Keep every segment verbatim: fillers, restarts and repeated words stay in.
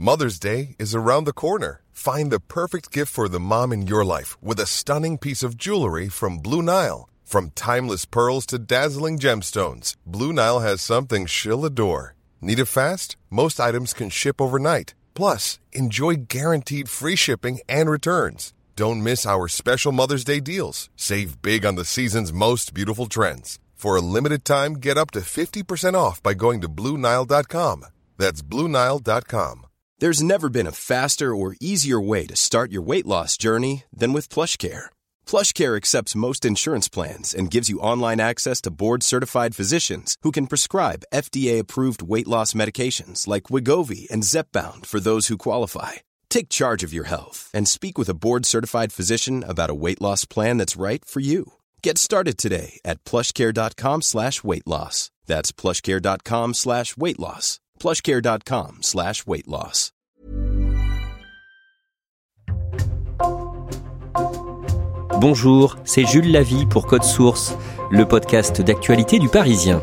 Mother's Day is around the corner. Find the perfect gift for the mom in your life with a stunning piece of jewelry from Blue Nile. From timeless pearls to dazzling gemstones, Blue Nile has something she'll adore. Need it fast? Most items can ship overnight. Plus, enjoy guaranteed free shipping and returns. Don't miss our special Mother's Day deals. Save big on the season's most beautiful trends. For a limited time, get up to fifty percent off by going to Blue Nile dot com. That's Blue Nile dot com. There's never been a faster or easier way to start your weight loss journey than with PlushCare. PlushCare accepts most insurance plans and gives you online access to board-certified physicians who can prescribe F D A-approved weight loss medications like Wegovy and Zepbound for those who qualify. Take charge of your health and speak with a board-certified physician about a weight loss plan that's right for you. Get started today at plushcare.com slash weight loss. That's plushcare.com slash weight loss. plushcare.com slash weight loss. Bonjour, c'est Jules Lavie pour Code Source, le podcast d'actualité du Parisien.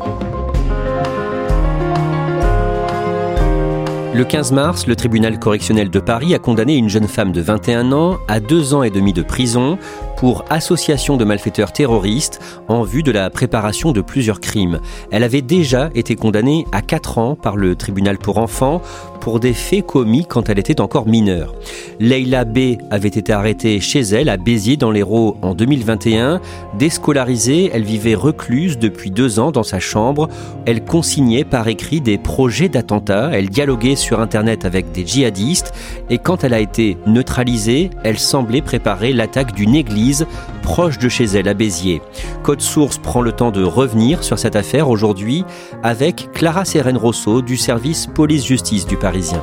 Le quinze mars, le tribunal correctionnel de Paris a condamné une jeune femme de vingt et un ans à deux ans et demi de prison pour association de malfaiteurs terroristes en vue de la préparation de plusieurs crimes. Elle avait déjà été condamnée à quatre ans par le tribunal pour enfants pour des faits commis quand elle était encore mineure. Leïla B avait été arrêtée chez elle à Béziers dans l'Hérault en deux mille vingt et un. Déscolarisée, elle vivait recluse depuis deux ans dans sa chambre. Elle consignait par écrit des projets d'attentats. Elle dialoguait sur Internet avec des djihadistes. Et quand elle a été neutralisée, elle semblait préparer l'attaque d'une église proche de chez elle à Béziers. Code Source prend le temps de revenir sur cette affaire aujourd'hui avec Clara Seren-Rosso du service police-justice du Parisien.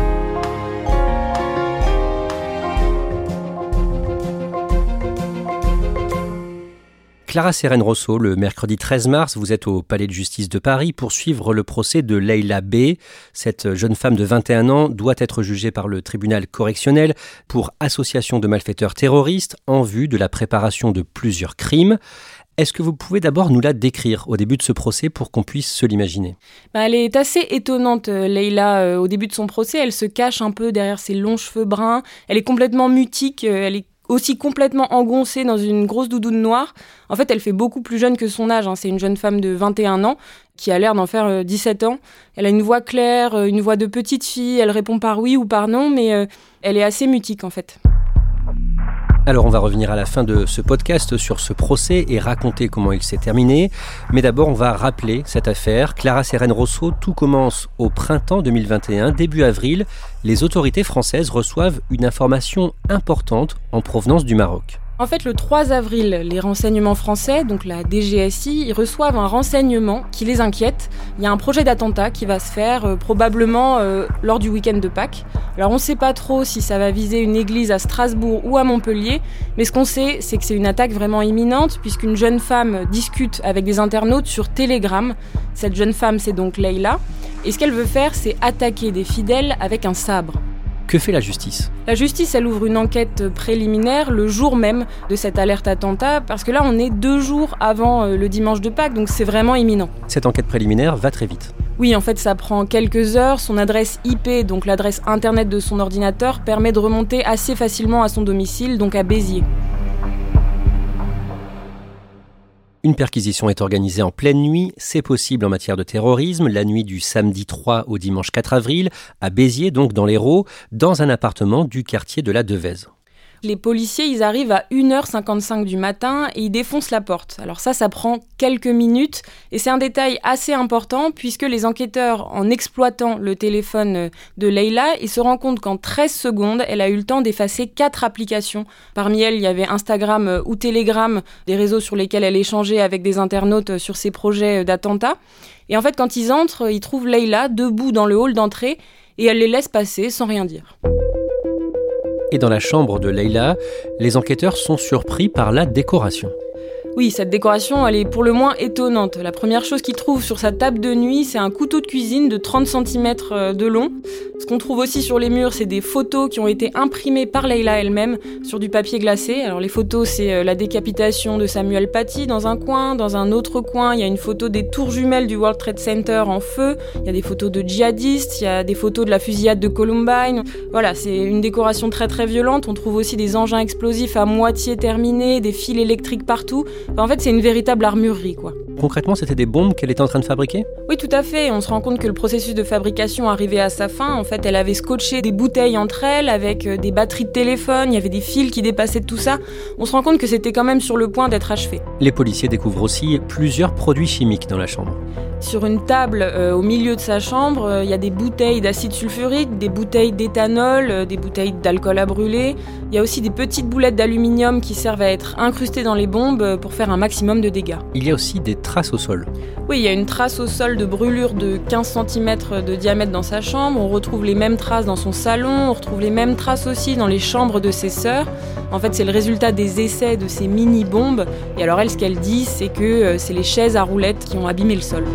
Clara Seren-Rosso, le mercredi treize mars, vous êtes au Palais de justice de Paris pour suivre le procès de Leïla B. Cette jeune femme de vingt et un ans doit être jugée par le tribunal correctionnel pour association de malfaiteurs terroristes en vue de la préparation de plusieurs crimes. Est-ce que vous pouvez d'abord nous la décrire au début de ce procès pour qu'on puisse se l'imaginer ? Bah, elle est assez étonnante, Leïla. Euh, au début de son procès, elle se cache un peu derrière ses longs cheveux bruns. Elle est complètement mutique, euh, elle est aussi complètement engoncée dans une grosse doudoune noire. En fait, elle fait beaucoup plus jeune que son âge. Hein. C'est une jeune femme de vingt et un ans qui a l'air d'en faire euh, dix-sept ans. Elle a une voix claire, euh, une voix de petite fille. Elle répond par oui ou par non, mais euh, elle est assez mutique en fait. Alors on va revenir à la fin de ce podcast sur ce procès et raconter comment il s'est terminé. Mais d'abord on va rappeler cette affaire. Clara Seren-Rosso, tout commence au printemps deux mille vingt et un, début avril. Les autorités françaises reçoivent une information importante en provenance du Maroc. En fait, le trois avril, les renseignements français, donc la D G S I, ils reçoivent un renseignement qui les inquiète. Il y a un projet d'attentat qui va se faire euh, probablement euh, lors du week-end de Pâques. Alors on ne sait pas trop si ça va viser une église à Strasbourg ou à Montpellier, mais ce qu'on sait, c'est que c'est une attaque vraiment imminente puisqu'une jeune femme discute avec des internautes sur Telegram. Cette jeune femme, c'est donc Leïla. Et ce qu'elle veut faire, c'est attaquer des fidèles avec un sabre. Que fait la justice ? La justice, elle ouvre une enquête préliminaire le jour même de cette alerte attentat, parce que là, on est deux jours avant le dimanche de Pâques, donc c'est vraiment imminent. Cette enquête préliminaire va très vite. Oui, en fait, ça prend quelques heures. Son adresse I P, donc l'adresse internet de son ordinateur, permet de remonter assez facilement à son domicile, donc à Béziers. Une perquisition est organisée en pleine nuit, c'est possible en matière de terrorisme, la nuit du samedi trois au dimanche quatre avril, à Béziers, donc dans l'Hérault, dans un appartement du quartier de la Devèze. Les policiers, ils arrivent à une heure cinquante-cinq du matin et ils défoncent la porte. Alors ça, ça prend quelques minutes et c'est un détail assez important puisque les enquêteurs, en exploitant le téléphone de Leïla, ils se rendent compte qu'en treize secondes, elle a eu le temps d'effacer quatre applications. Parmi elles, il y avait Instagram ou Telegram, des réseaux sur lesquels elle échangeait avec des internautes sur ses projets d'attentats. Et en fait, quand ils entrent, ils trouvent Leïla debout dans le hall d'entrée et elle les laisse passer sans rien dire. Et dans la chambre de Leïla, les enquêteurs sont surpris par la décoration. Oui, cette décoration, elle est pour le moins étonnante. La première chose qu'il trouve sur sa table de nuit, c'est un couteau de cuisine de trente centimètres de long. Ce qu'on trouve aussi sur les murs, c'est des photos qui ont été imprimées par Leila elle-même sur du papier glacé. Alors les photos, c'est la décapitation de Samuel Paty dans un coin. Dans un autre coin, il y a une photo des tours jumelles du World Trade Center en feu. Il y a des photos de djihadistes, il y a des photos de la fusillade de Columbine. Voilà, c'est une décoration très très violente. On trouve aussi des engins explosifs à moitié terminés, des fils électriques partout. Enfin, en fait, c'est une véritable armurerie, quoi. Concrètement, c'était des bombes qu'elle était en train de fabriquer ? Oui, tout à fait. On se rend compte que le processus de fabrication arrivait à sa fin. En fait, elle avait scotché des bouteilles entre elles avec des batteries de téléphone, il y avait des fils qui dépassaient de tout ça. On se rend compte que c'était quand même sur le point d'être achevé. Les policiers découvrent aussi plusieurs produits chimiques dans la chambre. Sur une table euh, au milieu de sa chambre, il euh, y a des bouteilles d'acide sulfurique, des bouteilles d'éthanol, euh, des bouteilles d'alcool à brûler. Il y a aussi des petites boulettes d'aluminium qui servent à être incrustées dans les bombes euh, pour faire un maximum de dégâts. Il y a aussi des traces au sol. Oui, il y a une trace au sol de brûlure de quinze centimètres de diamètre dans sa chambre. On retrouve les mêmes traces dans son salon, on retrouve les mêmes traces aussi dans les chambres de ses sœurs. En fait, c'est le résultat des essais de ces mini-bombes. Et alors elle, ce qu'elle dit, c'est que euh, c'est les chaises à roulettes qui ont abîmé le sol.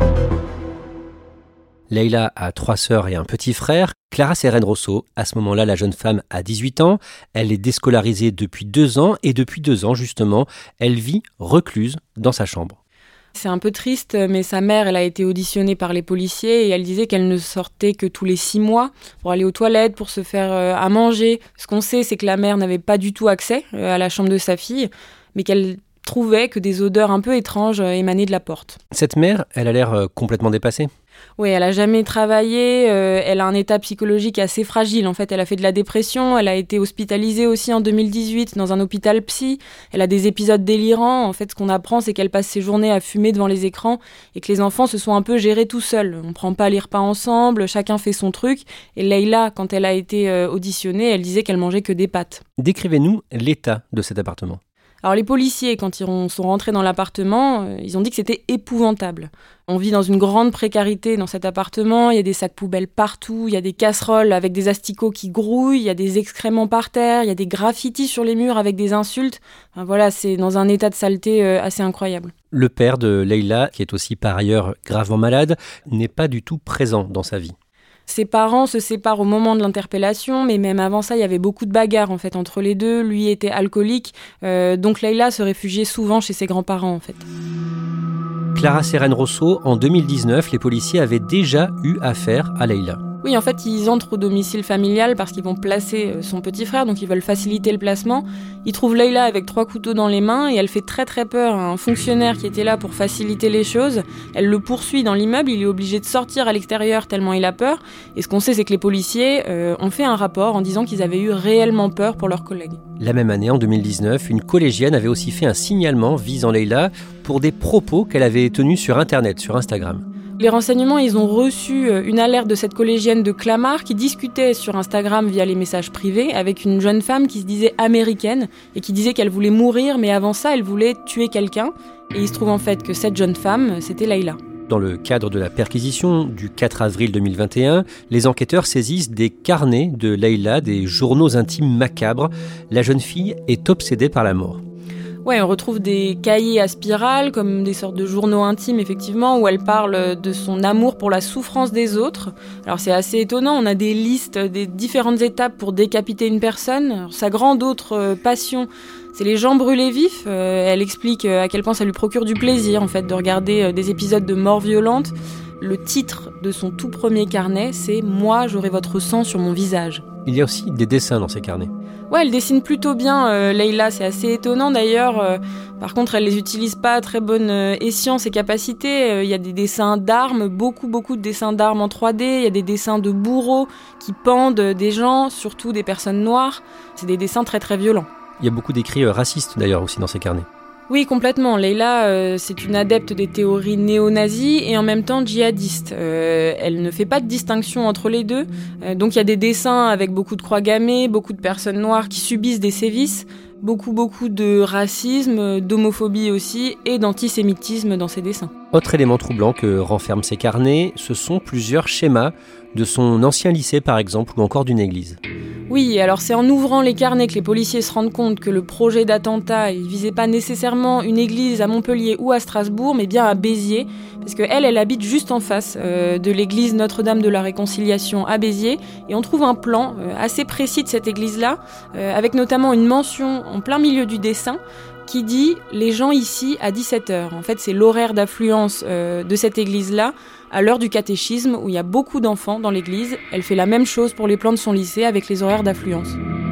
Leila a trois sœurs et un petit frère. Clara Seren-Rosso, à ce moment-là, la jeune femme a dix-huit ans. Elle est déscolarisée depuis deux ans et depuis deux ans, justement, elle vit recluse dans sa chambre. C'est un peu triste, mais sa mère, elle a été auditionnée par les policiers et elle disait qu'elle ne sortait que tous les six mois pour aller aux toilettes, pour se faire à manger. Ce qu'on sait, c'est que la mère n'avait pas du tout accès à la chambre de sa fille, mais qu'elle trouvait que des odeurs un peu étranges émanaient de la porte. Cette mère, elle a l'air complètement dépassée. Oui, elle a jamais travaillé, euh, elle a un état psychologique assez fragile. En fait, elle a fait de la dépression, elle a été hospitalisée aussi en deux mille dix-huit dans un hôpital psy. Elle a des épisodes délirants. En fait, ce qu'on apprend, c'est qu'elle passe ses journées à fumer devant les écrans et que les enfants se sont un peu gérés tout seuls. On prend pas les repas ensemble, chacun fait son truc. Et Leila, quand elle a été euh, auditionnée, elle disait qu'elle mangeait que des pâtes. Décrivez-nous l'état de cet appartement. Alors les policiers, quand ils sont rentrés dans l'appartement, ils ont dit que c'était épouvantable. On vit dans une grande précarité dans cet appartement, il y a des sacs poubelles partout, il y a des casseroles avec des asticots qui grouillent, il y a des excréments par terre, il y a des graffitis sur les murs avec des insultes. Enfin, voilà, c'est dans un état de saleté assez incroyable. Le père de Leila, qui est aussi par ailleurs gravement malade, n'est pas du tout présent dans sa vie. Ses parents se séparent au moment de l'interpellation, mais même avant ça, il y avait beaucoup de bagarres en fait entre les deux. Lui était alcoolique, euh, donc Leila se réfugiait souvent chez ses grands-parents en fait. Clara Seren-Rosso, en deux mille dix-neuf, les policiers avaient déjà eu affaire à Leila. Oui, en fait, ils entrent au domicile familial parce qu'ils vont placer son petit frère, donc ils veulent faciliter le placement. Ils trouvent Leila avec trois couteaux dans les mains et elle fait très très peur à un fonctionnaire qui était là pour faciliter les choses. Elle le poursuit dans l'immeuble, il est obligé de sortir à l'extérieur tellement il a peur. Et ce qu'on sait, c'est que les policiers euh, ont fait un rapport en disant qu'ils avaient eu réellement peur pour leurs collègues. La même année, en deux mille dix-neuf, une collégienne avait aussi fait un signalement visant Leila pour des propos qu'elle avait tenus sur Internet, sur Instagram. Les renseignements, ils ont reçu une alerte de cette collégienne de Clamart qui discutait sur Instagram via les messages privés avec une jeune femme qui se disait américaine et qui disait qu'elle voulait mourir, mais avant ça, elle voulait tuer quelqu'un. Et il se trouve en fait que cette jeune femme, c'était Leila. Dans le cadre de la perquisition du quatre avril deux mille vingt et un, les enquêteurs saisissent des carnets de Leila, des journaux intimes macabres. La jeune fille est obsédée par la mort. Ouais, on retrouve des cahiers à spirale, comme des sortes de journaux intimes, effectivement, où elle parle de son amour pour la souffrance des autres. Alors c'est assez étonnant, on a des listes des différentes étapes pour décapiter une personne. Alors, sa grande autre passion, c'est les gens brûlés vifs. Euh, elle explique à quel point ça lui procure du plaisir, en fait, de regarder des épisodes de mort violente. Le titre de son tout premier carnet, c'est « Moi, j'aurai votre sang sur mon visage ». Il y a aussi des dessins dans ces carnets. Ouais, elle dessine plutôt bien, euh, Leila, c'est assez étonnant d'ailleurs. Euh, par contre, elle les utilise pas à très bonne euh, escient, ses capacités. Il euh, y a des dessins d'armes, beaucoup, beaucoup de dessins d'armes en trois D. Il y a des dessins de bourreaux qui pendent des gens, surtout des personnes noires. C'est des dessins très, très violents. Il y a beaucoup d'écrits euh, racistes d'ailleurs aussi dans ces carnets. Oui, complètement. Leila, euh, c'est une adepte des théories néo-nazies et en même temps djihadiste. Euh, elle ne fait pas de distinction entre les deux. Euh, donc il y a des dessins avec beaucoup de croix gammées, beaucoup de personnes noires qui subissent des sévices, beaucoup, beaucoup de racisme, d'homophobie aussi et d'antisémitisme dans ces dessins. Autre élément troublant que renferment ces carnets, ce sont plusieurs schémas de son ancien lycée par exemple ou encore d'une église. Oui, alors c'est en ouvrant les carnets que les policiers se rendent compte que le projet d'attentat, il visait pas nécessairement une église à Montpellier ou à Strasbourg, mais bien à Béziers, parce qu'elle, elle habite juste en face euh, de l'église Notre-Dame de la Réconciliation à Béziers, et on trouve un plan euh, assez précis de cette église-là, euh, avec notamment une mention en plein milieu du dessin, qui dit « les gens ici à dix-sept heures ». En fait, c'est l'horaire d'affluence euh, de cette église-là, à l'heure du catéchisme, où il y a beaucoup d'enfants dans l'église. Elle fait la même chose pour les plans de son lycée avec les horaires d'affluence.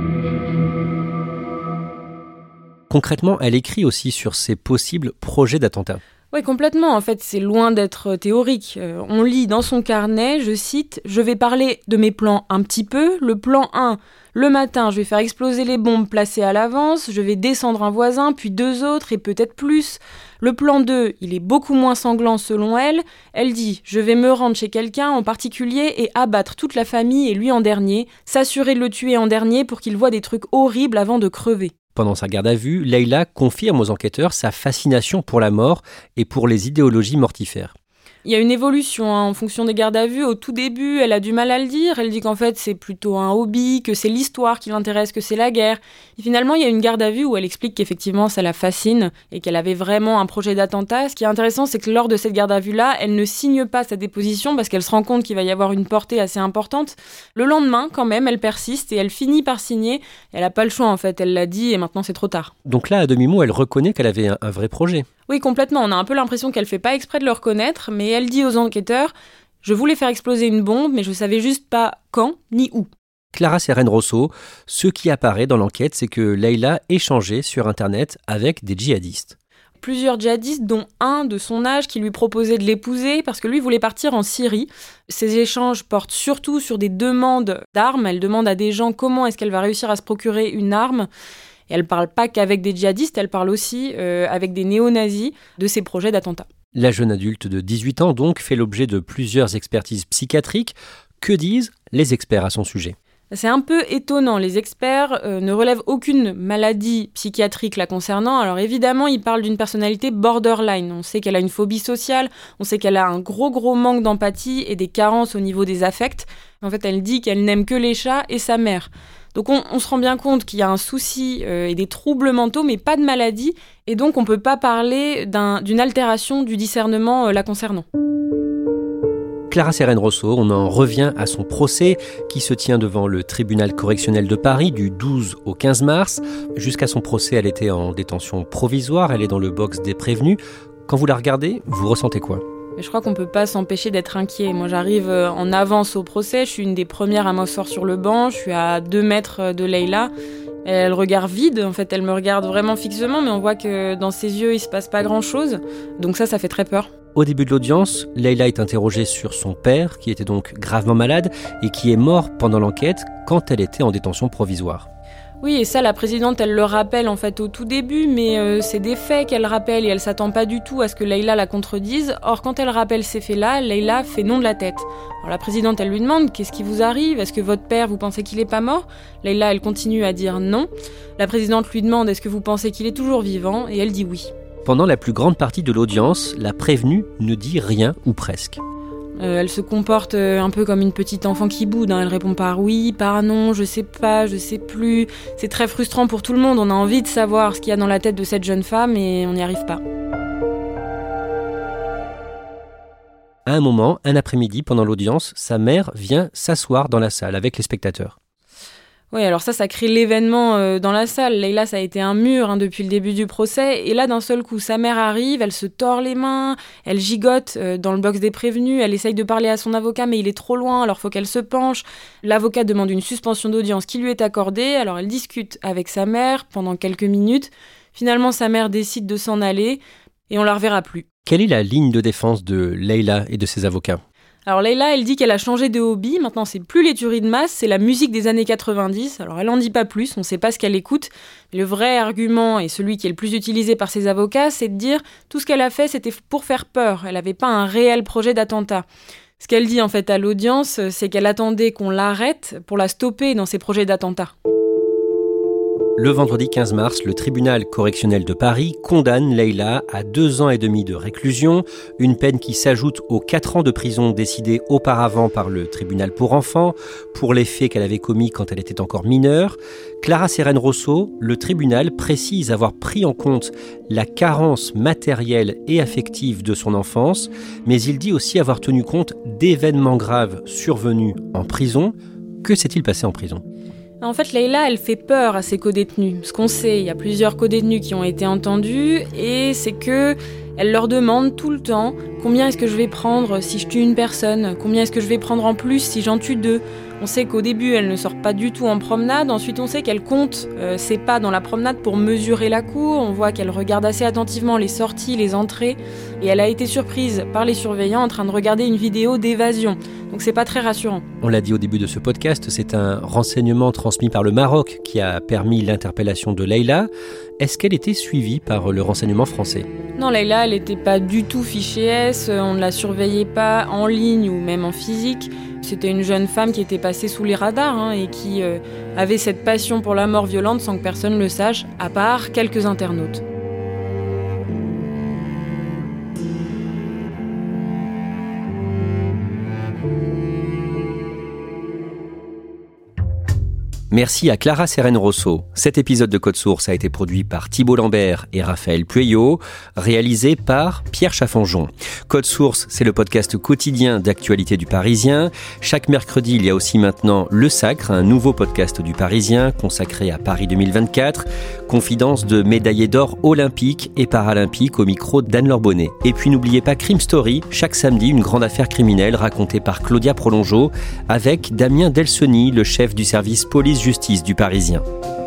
Concrètement, elle écrit aussi sur ses possibles projets d'attentat. Oui, complètement. En fait, c'est loin d'être théorique. Euh, on lit dans son carnet, je cite, « Je vais parler de mes plans un petit peu. Le plan un, le matin, je vais faire exploser les bombes placées à l'avance. Je vais descendre un voisin, puis deux autres et peut-être plus. Le plan deux, il est beaucoup moins sanglant selon elle. Elle dit, je vais me rendre chez quelqu'un en particulier et abattre toute la famille et lui en dernier, s'assurer de le tuer en dernier pour qu'il voit des trucs horribles avant de crever. » Pendant sa garde à vue, Leïla confirme aux enquêteurs sa fascination pour la mort et pour les idéologies mortifères. Il y a une évolution hein, en fonction des gardes à vue. Au tout début, elle a du mal à le dire. Elle dit qu'en fait, c'est plutôt un hobby, que c'est l'histoire qui l'intéresse, que c'est la guerre. Et finalement, il y a une garde à vue où elle explique qu'effectivement, ça la fascine et qu'elle avait vraiment un projet d'attentat. Ce qui est intéressant, c'est que lors de cette garde à vue-là, elle ne signe pas sa déposition parce qu'elle se rend compte qu'il va y avoir une portée assez importante. Le lendemain, quand même, elle persiste et elle finit par signer. Elle n'a pas le choix, en fait. Elle l'a dit et maintenant, c'est trop tard. Donc là, à demi-mot, elle reconnaît qu'elle avait un, un vrai projet. Oui, complètement. On a un peu l'impression qu'elle fait pas exprès de le reconnaître, mais elle dit aux enquêteurs « Je voulais faire exploser une bombe, mais je savais juste pas quand ni où ». Clara Seren-Rosso, ce qui apparaît dans l'enquête, c'est que Leïla échangeait sur Internet avec des djihadistes. Plusieurs djihadistes, dont un de son âge qui lui proposait de l'épouser parce que lui voulait partir en Syrie. Ces échanges portent surtout sur des demandes d'armes. Elle demande à des gens comment est-ce qu'elle va réussir à se procurer une arme. Et elle ne parle pas qu'avec des djihadistes, elle parle aussi euh, avec des néo-nazis de ses projets d'attentat. La jeune adulte de dix-huit ans, donc, fait l'objet de plusieurs expertises psychiatriques. Que disent les experts à son sujet ? C'est un peu étonnant. Les experts euh, ne relèvent aucune maladie psychiatrique la concernant. Alors évidemment, ils parlent d'une personnalité borderline. On sait qu'elle a une phobie sociale, on sait qu'elle a un gros gros manque d'empathie et des carences au niveau des affects. En fait, elle dit qu'elle n'aime que les chats et sa mère. Donc on, on se rend bien compte qu'il y a un souci euh, et des troubles mentaux, mais pas de maladie. Et donc on ne peut pas parler d'un, d'une altération du discernement euh, la concernant. Clara Seren-Rosso, on en revient à son procès qui se tient devant le tribunal correctionnel de Paris du douze au quinze mars. Jusqu'à son procès, elle était en détention provisoire, elle est dans le box des prévenus. Quand vous la regardez, vous ressentez quoi ? Je crois qu'on ne peut pas s'empêcher d'être inquiet. Moi, j'arrive en avance au procès. Je suis une des premières à m'asseoir sur le banc. Je suis à deux mètres de Leïla. Elle regarde vide. En fait, elle me regarde vraiment fixement, mais on voit que dans ses yeux, il ne se passe pas grand-chose. Donc ça, ça fait très peur. Au début de l'audience, Leïla est interrogée sur son père, qui était donc gravement malade et qui est mort pendant l'enquête quand elle était en détention provisoire. Oui, et ça, la présidente, elle le rappelle en fait au tout début, mais euh, c'est des faits qu'elle rappelle et elle s'attend pas du tout à ce que Leïla la contredise. Or, quand elle rappelle ces faits-là, Leïla fait non de la tête. Alors la présidente, elle lui demande « Qu'est-ce qui vous arrive ? Est-ce que votre père, vous pensez qu'il est pas mort ?» Leïla, elle continue à dire non. La présidente lui demande « Est-ce que vous pensez qu'il est toujours vivant ?» Et elle dit oui. Pendant la plus grande partie de l'audience, la prévenue ne dit rien ou presque. Euh, elle se comporte euh, un peu comme une petite enfant qui boude, hein. Elle répond par oui, par non, je sais pas, je sais plus. C'est très frustrant pour tout le monde, on a envie de savoir ce qu'il y a dans la tête de cette jeune femme et on n'y arrive pas. À un moment, un après-midi, pendant l'audience, sa mère vient s'asseoir dans la salle avec les spectateurs. Oui, alors ça, ça crée l'événement euh, dans la salle. Leïla, ça a été un mur hein, depuis le début du procès. Et là, d'un seul coup, sa mère arrive, elle se tord les mains, elle gigote euh, dans le box des prévenus, elle essaye de parler à son avocat, mais il est trop loin, alors faut qu'elle se penche. L'avocat demande une suspension d'audience qui lui est accordée, alors elle discute avec sa mère pendant quelques minutes. Finalement, sa mère décide de s'en aller et on la reverra plus. Quelle est la ligne de défense de Leïla et de ses avocats ? Alors Leïla, elle dit qu'elle a changé de hobby, maintenant c'est plus les tueries de masse, c'est la musique des années quatre-vingt-dix. Alors elle en dit pas plus, on sait pas ce qu'elle écoute. Le vrai argument, et celui qui est le plus utilisé par ses avocats, c'est de dire tout ce qu'elle a fait, c'était pour faire peur. Elle avait pas un réel projet d'attentat. Ce qu'elle dit en fait à l'audience, c'est qu'elle attendait qu'on l'arrête pour la stopper dans ses projets d'attentat. Le vendredi quinze mars, le tribunal correctionnel de Paris condamne Leïla à deux ans et demi de réclusion, une peine qui s'ajoute aux quatre ans de prison décidés auparavant par le tribunal pour enfants, pour les faits qu'elle avait commis quand elle était encore mineure. Clara Sérène-Rousseau, le tribunal précise avoir pris en compte la carence matérielle et affective de son enfance, mais il dit aussi avoir tenu compte d'événements graves survenus en prison. Que s'est-il passé en prison ? En fait, Leïla, elle fait peur à ses codétenus. Ce qu'on sait, il y a plusieurs codétenus qui ont été entendus, et c'est que elle leur demande tout le temps combien est-ce que je vais prendre si je tue une personne, combien est-ce que je vais prendre en plus si j'en tue deux. On sait qu'au début, elle ne sort pas du tout en promenade. Ensuite, on sait qu'elle compte euh, ses pas dans la promenade pour mesurer la cour. On voit qu'elle regarde assez attentivement les sorties, les entrées. Et elle a été surprise par les surveillants en train de regarder une vidéo d'évasion. Donc c'est pas très rassurant. On l'a dit au début de ce podcast, c'est un renseignement transmis par le Maroc qui a permis l'interpellation de Leïla. Est-ce qu'elle était suivie par le renseignement français ? Non, Leïla, elle n'était pas du tout fichée S. On ne la surveillait pas en ligne ou même en physique. C'était une jeune femme qui était passée sous les radars hein, et qui euh, avait cette passion pour la mort violente sans que personne le sache, à part quelques internautes. Merci à Clara Sérène-Rousseau. Cet épisode de Code Source a été produit par Thibault Lambert et Raphaël Pueyo, réalisé par Pierre Chaffanjon. Code Source, c'est le podcast quotidien d'actualité du Parisien. Chaque mercredi, il y a aussi maintenant Le Sacre, un nouveau podcast du Parisien consacré à Paris deux mille vingt-quatre. Confidence de médaillés d'or olympiques et paralympiques au micro d'Anne-Laure Bonnet. Et puis n'oubliez pas Crime Story, chaque samedi, une grande affaire criminelle racontée par Claudia Prolongeau avec Damien Delsoni, le chef du service police justice du Parisien.